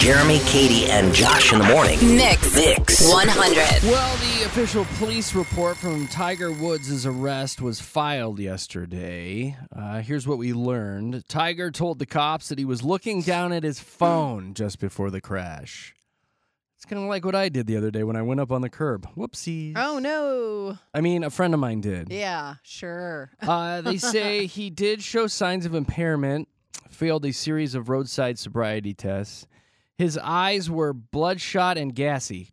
Jeremy, Katie, and Josh in the morning. Mix 100. Well, the official police report from Tiger Woods' arrest was filed yesterday. Here's what we learned. Tiger told the cops that he was looking down at his phone just before the crash. It's kind of like what I did the other day when I went up on the curb. Whoopsies. Oh, no. I mean, a friend of mine did. Yeah, sure. They say he did show signs of impairment, failed a series of roadside sobriety tests. His eyes were bloodshot and glassy.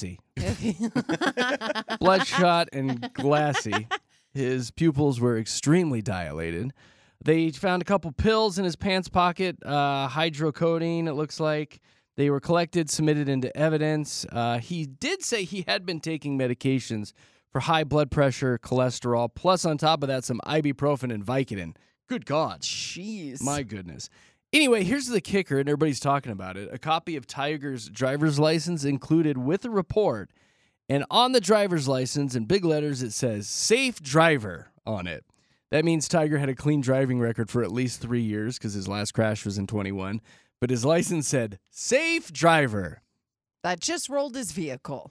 Bloodshot and glassy. His pupils were extremely dilated. They found a couple pills in his pants pocket, hydrocodone, it looks like. They were collected, submitted into evidence. He did say he had been taking medications for high blood pressure, cholesterol, plus on top of that, some ibuprofen and Vicodin. Good God. Jeez. My goodness. Anyway, here's the kicker, and everybody's talking about it. A copy of Tiger's driver's license included with the report, and on the driver's license, in big letters, it says, safe driver on it. That means Tiger had a clean driving record for at least 3 years, because his last crash was in 21, but his license said, safe driver. That just rolled his vehicle.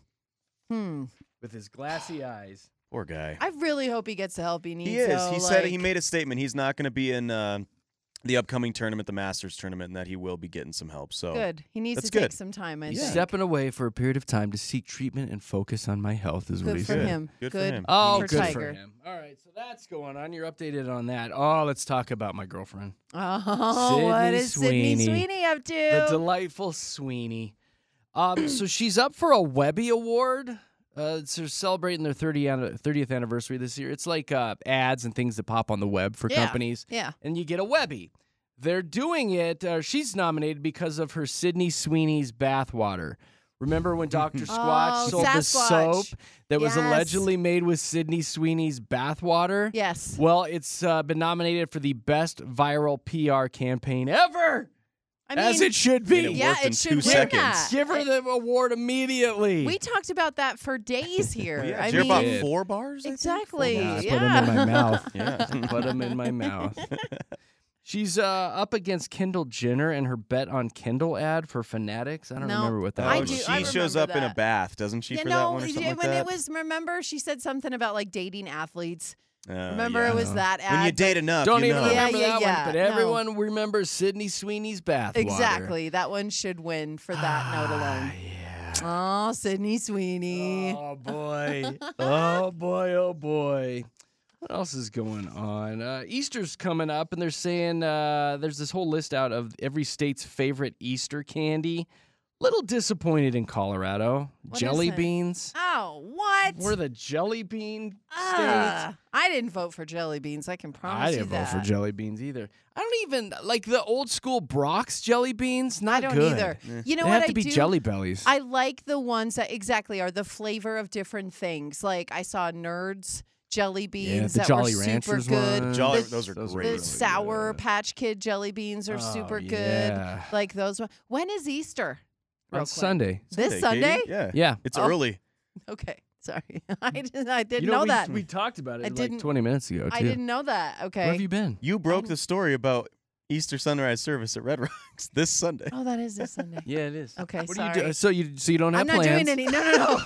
With his glassy eyes. Poor guy. I really hope he gets the help he needs. He is. Though, He said he made a statement. He's not going to be in the upcoming tournament, the Masters tournament, and that he will be getting some help. So good. He needs that's to take good. some time, I He's think. stepping away for a period of time to seek treatment and focus on my health, is what Good he for said. him. Good for him. Oh, for good Tiger. for him. All right, so that's going on. You're updated on that. Oh, let's talk about my girlfriend. Oh, what Sydney is Sydney Sweeney. Sweeney up to? The delightful Sweeney. So she's up for a Webby Award. So they're celebrating their 30th anniversary this year. It's like ads and things that pop on the web for companies. Yeah. And you get a Webby. They're doing it. She's nominated because of her Sydney Sweeney's bathwater. Remember when Dr. Squatch sold the Sasquatch. soap that was Yes. allegedly made with Sydney Sweeney's bathwater? Yes. Well, it's been nominated for the best viral PR campaign ever. I mean, As it should be. And it yeah, worked in it 2 should win seconds. that. Give her the award immediately. We talked about that for days here. Yeah, I did you hear mean, about 4 bars? I think? exactly. 4 Nah, bars. put them in my mouth. Yeah. Put them in my mouth. She's up against Kendall Jenner and her bet on Kendall ad for Fanatics. I don't No. remember what that I Oh, was. do- she I shows up remember in a that. bath, doesn't she, You for know, that one or something like when that? it was, remember, she said something about like dating athletes. Oh, Remember, yeah. it was that ad. When you but- date enough, Don't you even know. remember Yeah, that yeah, one, but no. everyone remembers Sydney Sweeney's bathwater. Exactly. That one should win for that note alone. Yeah. Oh, Sydney Sweeney. Oh, boy. Oh, boy. Oh, boy. What else is going on? Easter's coming up, and they're saying there's this whole list out of every state's favorite Easter candy. Little disappointed in Colorado. What Jelly is it? beans. Oh, what? We're the jelly bean state. I didn't vote for jelly beans. I can promise I you didn't that. vote for jelly beans either. I don't even like the old school Brock's jelly beans. Not I don't good. either. You know They what have to I be do? Jelly Bellies. I like the ones that exactly are the flavor of different things. Like I saw Nerds jelly beans the that Jolly were super Ranchers good. ones. Jolly- The- those are Those are great. The really Sour good. Patch Kid jelly beans are Oh, super good. yeah. Like those ones. When is Easter? Real On quick. Sunday. This Sunday, Sunday? Katie? Yeah. Yeah. It's Oh. early. Okay. Sorry. I didn't You know we, that. We talked about it I like didn't- 20 minutes ago, too. I didn't know that. Okay. Where have you been? You broke the story about Easter sunrise service at Red Rocks this Sunday. Oh, that is this Sunday. Yeah, it is. Okay, What sorry. do you do? So you don't have I'm not plans? doing any. No.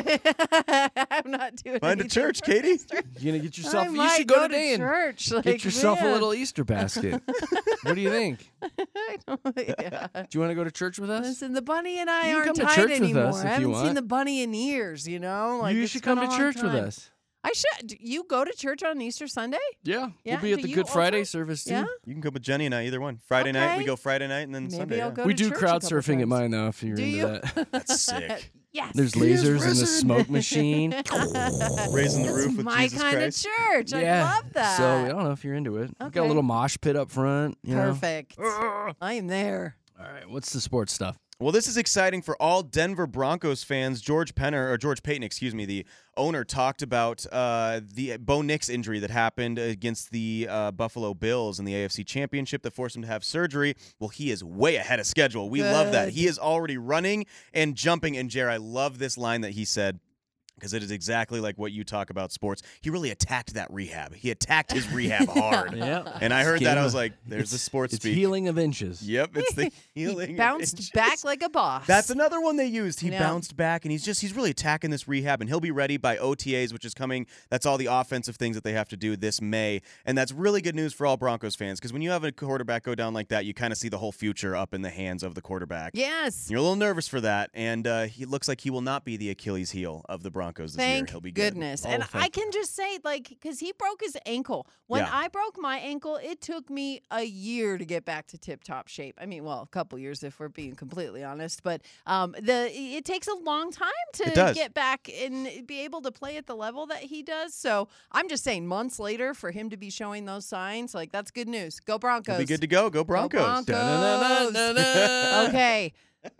I'm not doing. Find a anything church, for Katie. Easter. You're gonna get yourself. I You might should go to today and church. Like, get yourself a man. little Easter basket. What do you think? I don't, yeah. Do you want to go to church with us? Listen, the bunny and I You can aren't come to tied church with anymore. us if I you haven't want. seen the bunny in years. You know, like you it's should been come a to long church with time. us. I should. Do you go to church on Easter Sunday? Yeah, Yeah, we'll be at do the you Good Friday also? service too. Yeah. You can come with Jenny and I, either one. Friday night, we Okay. go Friday night, and then Maybe Sunday. I'll yeah. go We to do church a crowd couple surfing at times. mine though. If you're Do into you? that. That's sick. Yes. There's He is lasers in the risen. smoke machine. Raising the That's roof with my Jesus kind Christ. of church. yeah. I love that. So I don't know if you're into it. We've got a Okay. little mosh pit up front. You know? Perfect. I am there. All right. What's the sports stuff? Well, this is exciting for all Denver Broncos fans. George Payton, the owner, talked about the Bo Nix injury that happened against the Buffalo Bills in the AFC Championship that forced him to have surgery. Well, he is way ahead of schedule. We love that. Good. He is already running and jumping. And, Jer, I love this line that he said, because it is exactly like what you talk about sports. He really attacked that rehab. He attacked his rehab hard. Yep. And I heard that. I was like, there's the sports It's speak. healing of inches. Yep, it's the healing. He of bounced inches. back like a boss. That's another one they used. He Yeah. bounced back, and he's really attacking this rehab, and he'll be ready by OTAs, which is coming. That's all the offensive things that they have to do this May, and that's really good news for all Broncos fans, because when you have a quarterback go down like that, you kind of see the whole future up in the hands of the quarterback. Yes. You're a little nervous for that, and he looks like he will not be the Achilles heel of the Broncos this year. Thank He'll be good. goodness. And thank I can just say, like, because he broke his ankle. When Yeah. I broke my ankle, it took me a year to get back to tip-top shape. I mean, well, a couple years if we're being completely honest. But it takes a long time It to does. get back and be able to play at the level that he does. So I'm just saying, months later, for him to be showing those signs, like, that's good news. Go Broncos. He'll be good to go. Go Broncos. Broncos. Da-da-da-da-da. Okay.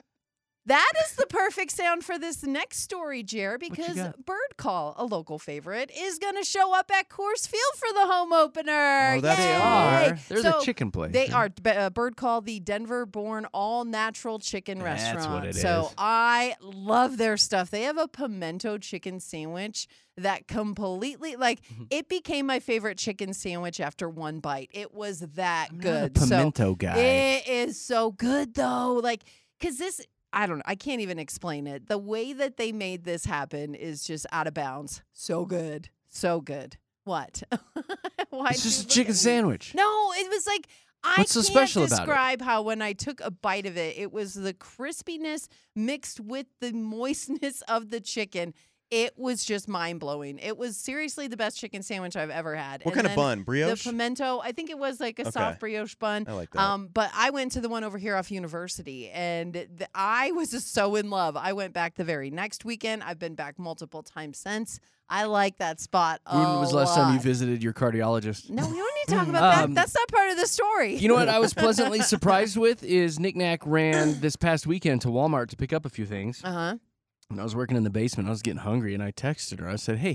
That is the perfect sound for this next story, Jer, you because got? Bird Call, a local favorite, is going to show up at Coors Field for the home opener. Oh, that's Yay! They cool. are. There's So a chicken place. They are. Bird Call, the Denver-born all-natural chicken That's restaurant. what it so is. I love their stuff. They have a pimento chicken sandwich that completely, like, it became my favorite chicken sandwich after one bite. It was that I'm good. not a pimento guy. It is so good, though. Like, because this... I don't know. I can't even explain it. The way that they made this happen is just out of bounds. So good. So good. What? Why It's just a chicken sandwich. No, it was like What's so can't special about it? describe how when I took a bite of it, it was the crispiness mixed with the moistness of the chicken. It was just mind-blowing. It was seriously the best chicken sandwich I've ever had. What And kind of then bun? Brioche? The pimento, I think it was like a Okay. soft brioche bun. I like that. But I went to the one over here off University, and I was just so in love. I went back the very next weekend. I've been back multiple times since. I like that spot a When was the last time you lot. visited your cardiologist? No, we don't need to talk about that. Um, That's not part of the story. You know what I was pleasantly surprised with is Nick Nack ran this past weekend to Walmart to pick up a few things. Uh-huh. And I was working in the basement. I was getting hungry, and I texted her. I said, hey,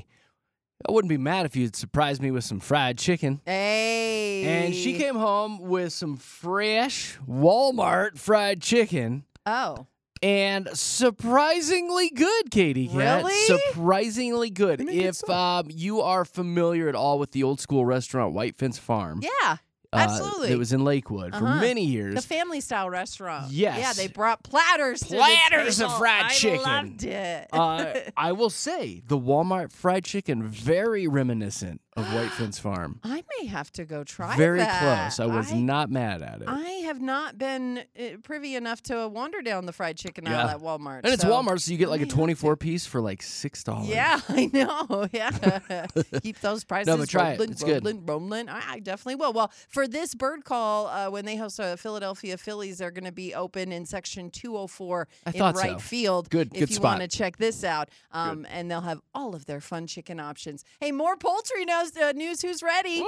I wouldn't be mad if you'd surprise me with some fried chicken. Hey. And she came home with some fresh Walmart fried chicken. Oh. And surprisingly good, Katie Cat. Really? Surprisingly good. They make good If stuff. you are familiar at all with the old school restaurant White Fence Farm, Yeah. Absolutely. it was in Lakewood for Uh-huh. many years. The family style restaurant. Yes. Yeah, they brought platters. Platters to the of table. fried chicken. I loved it. I will say the Walmart fried chicken very reminiscent of White Fence Farm. I may have to go try Very that. close. I was not mad at it. I have not been privy enough to wander down the fried chicken aisle Yeah. at Walmart. And it's so Walmart, so you get like I a may have to. 24-piece for like $6. Yeah, I know. Yeah. Keep those prices but try it. rolling, It's good. rolling. I definitely will. Well, for this Bird Call, when they host Philadelphia Phillies, they're going to be open in section 204 I in thought right so. field. Good if you spot. want to check this out. And they'll have all of their fun chicken options. Hey, more poultry news. Who's ready?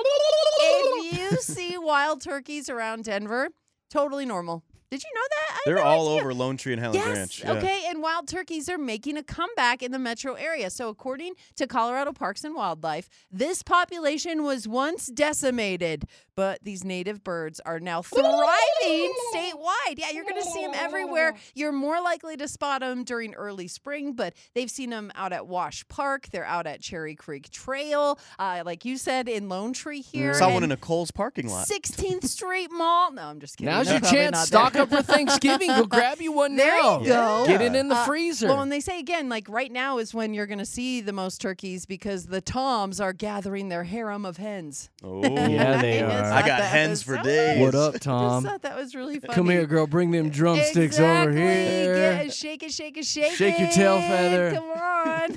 If you see wild turkeys around Denver, totally normal. Did you know that? I had They're no all idea. over Lone Tree and Highlands Yes. Ranch. Yeah. Okay. And wild turkeys are making a comeback in the metro area. So, according to Colorado Parks and Wildlife, this population was once decimated, but these native birds are now thriving statewide. Yeah, you're going to see them everywhere. You're more likely to spot them during early spring, but they've seen them out at Wash Park. They're out at Cherry Creek Trail, like you said, in Lone Tree here. Saw one and in a Kohl's parking lot. 16th Street Mall. No, I'm just kidding. Now's They're your probably chance. not Stock there. up for Thanksgiving. Go grab you one There now. you go. Get it in the Uh, freezer. Well, and they say again, like right now is when you're going to see the most turkeys because the toms are gathering their harem of hens. Oh, Yeah, they just are. I thought got that hens was for so days. What up, Just Tom? thought that was really funny. Come here, girl. Bring them drumsticks exactly. over here. Get, shake it, shake it, shake it. Shake your tail feather. Come on.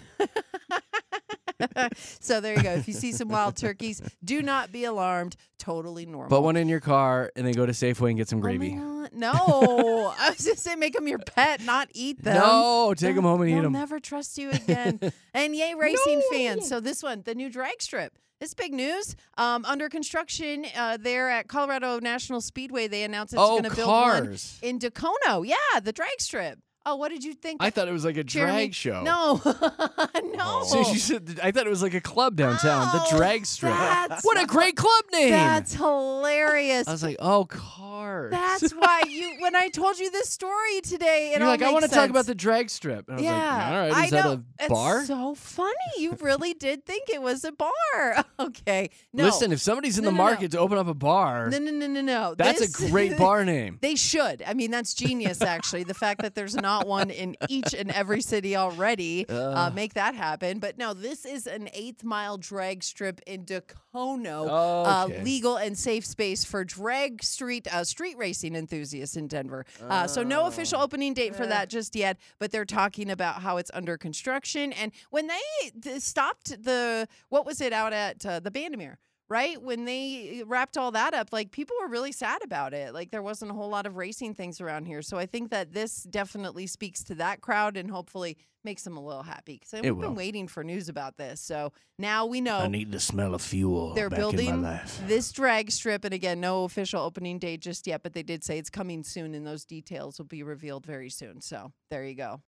So there you go. If you see some wild turkeys, do not be alarmed. Totally normal. Put one in your car and then go to Safeway and get some Oh my gravy. God. No, I was just saying make them your pet, not eat them. No, take them home and eat They'll them. never trust you again. And yay, racing fans. So this one, the new drag strip. It's big news. Under construction there at Colorado National Speedway, they announced it's Oh, going to build one cars. in Dacono. Yeah, the drag strip. Oh, what did you think? I thought it was like a Jeremy? drag show. No, no. Oh. So you said, I thought it was like a club downtown, Oh, the Drag Strip. that's What a great club name! That's hilarious. I was like, oh, cars. That's why when I told you this story today, You're like, I want to talk about the Drag Strip. And I was Yeah, like, all right, I is that know. a bar? It's so funny. You really did think it was a bar. Okay. No. Listen, if somebody's in No, the no, no. market to open up a bar, No. that's This- a great bar name. They should. I mean, that's genius, actually. The fact that there's not one in each and every city already, make that happen. But no, this is an 8th Mile drag strip in Dacono, Okay. legal and safe space for drag street racing enthusiasts in Denver. So no official opening date for that just yet, but they're talking about how it's under construction. And when they stopped what was it out at the Bandamere? Right? When they wrapped all that up, like people were really sad about it. Like there wasn't a whole lot of racing things around here. So I think that this definitely speaks to that crowd and hopefully makes them a little happy because we've been waiting for news about this. So now we know I need the smell of fuel they're back in building my life. this drag strip. And again, no official opening date just yet, but they did say it's coming soon and those details will be revealed very soon. So there you go.